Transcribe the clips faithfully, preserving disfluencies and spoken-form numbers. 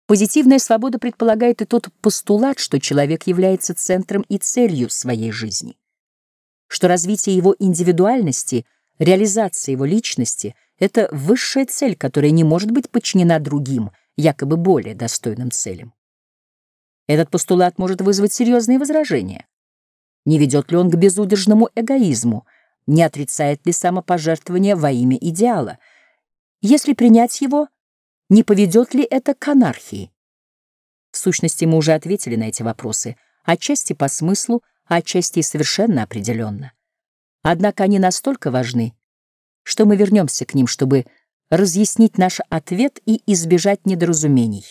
Позитивная свобода предполагает и тот постулат, что человек является центром и целью своей жизни, что развитие его индивидуальности, реализация его личности — это высшая цель, которая не может быть подчинена другим, якобы более достойным целям. Этот постулат может вызвать серьезные возражения. Не ведет ли он к безудержному эгоизму? Не отрицает ли самопожертвование во имя идеала? Если принять его, не поведет ли это к анархии? В сущности, мы уже ответили на эти вопросы, отчасти по смыслу, а отчасти и совершенно определенно. Однако они настолько важны, что мы вернемся к ним, чтобы разъяснить наш ответ и избежать недоразумений.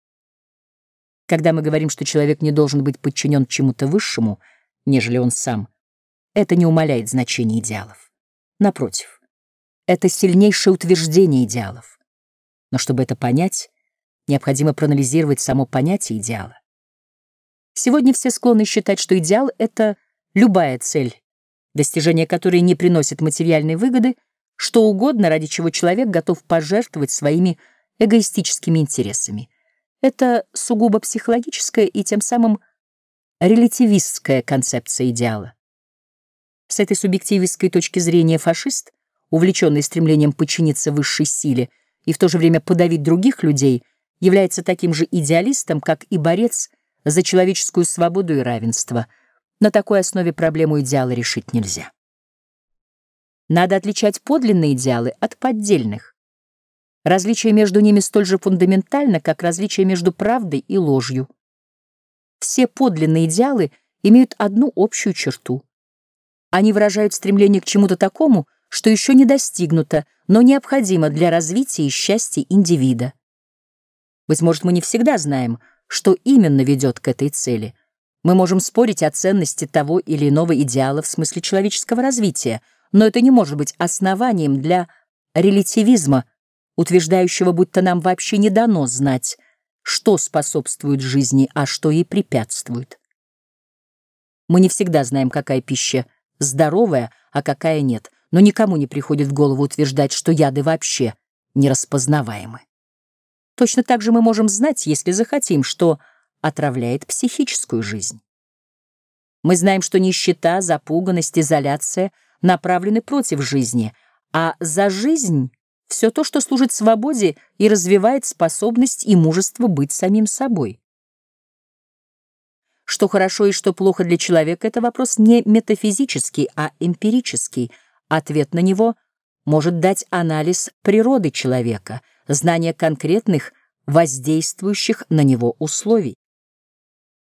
Когда мы говорим, что человек не должен быть подчинен чему-то высшему, нежели он сам, это не умаляет значения идеалов. Напротив, это сильнейшее утверждение идеалов. Но чтобы это понять, необходимо проанализировать само понятие идеала. Сегодня все склонны считать, что идеал — это любая цель, достижение которой не приносит материальной выгоды, что угодно, ради чего человек готов пожертвовать своими эгоистическими интересами. Это сугубо психологическая и тем самым релятивистская концепция идеала. С этой субъективистской точки зрения фашист, увлеченный стремлением подчиниться высшей силе и в то же время подавить других людей, является таким же идеалистом, как и борец за человеческую свободу и равенство. На такой основе проблему идеала решить нельзя. Надо отличать подлинные идеалы от поддельных. Различие между ними столь же фундаментально, как различие между правдой и ложью. Все подлинные идеалы имеют одну общую черту. Они выражают стремление к чему-то такому, что еще не достигнуто, но необходимо для развития и счастья индивида. Быть может, мы не всегда знаем, что именно ведет к этой цели. Мы можем спорить о ценности того или иного идеала в смысле человеческого развития, но это не может быть основанием для релятивизма, утверждающего, будто нам вообще не дано знать, что способствует жизни, а что ей препятствует. Мы не всегда знаем, какая пища здоровая, а какая нет, но никому не приходит в голову утверждать, что яды вообще нераспознаваемы. Точно так же мы можем знать, если захотим, что отравляет психическую жизнь. Мы знаем, что нищета, запуганность, изоляция направлены против жизни, а за жизнь — все то, что служит свободе и развивает способность и мужество быть самим собой. Что хорошо и что плохо для человека — это вопрос не метафизический, а эмпирический. Ответ на него может дать анализ природы человека, знание конкретных, воздействующих на него условий.